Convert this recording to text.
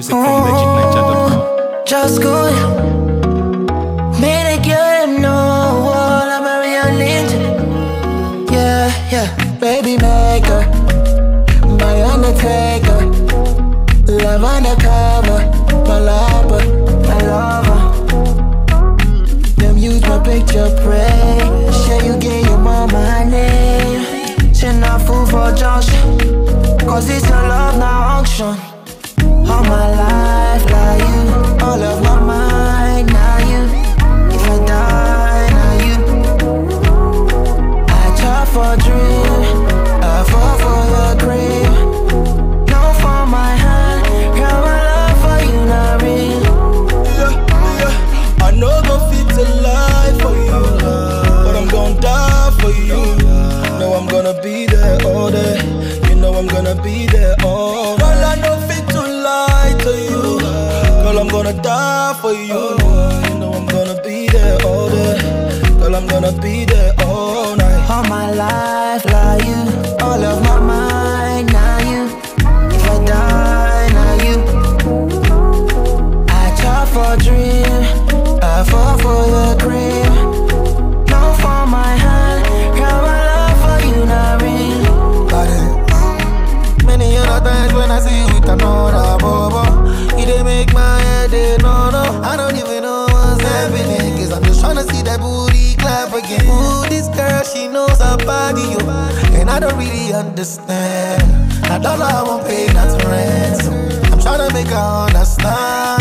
music from legitninja.com. Just good. Made a girl know all I'm a real ninja. Yeah, baby maker, my undertaker, love undercover, my lover, my lover. Them use my picture, pray. Share you get your mama her name. She not fool for Josh, cause it's your love now auction. All my life, like you, all of my mind, now you. If I die, now you. I try for a dream, I fall for your dream. No for my hand, girl, my love for you not real. I know gon' fit to lie for you, but I'm gon' die for you. Know I'm gonna be there all day. You know I'm gonna be there all night. Girl, I know fit to lie to you. Girl, I'm gonna die for you. You know I'm gonna be there all day. Girl, I'm gonna be there all night. All my life, like you, all of my mind, now you. If I die, now you. I try for a dream, I fall for your dream. No for my hand, girl, my love for you not real. Many other times when I see you with another bobo, it dey make my head no. I don't even know what's happening, cause I'm just tryna see that booty clap again. Ooh, this girl, she knows her body, yo, and I don't really understand. Now dollar I won't pay, not to rent, so I'm tryna make her understand.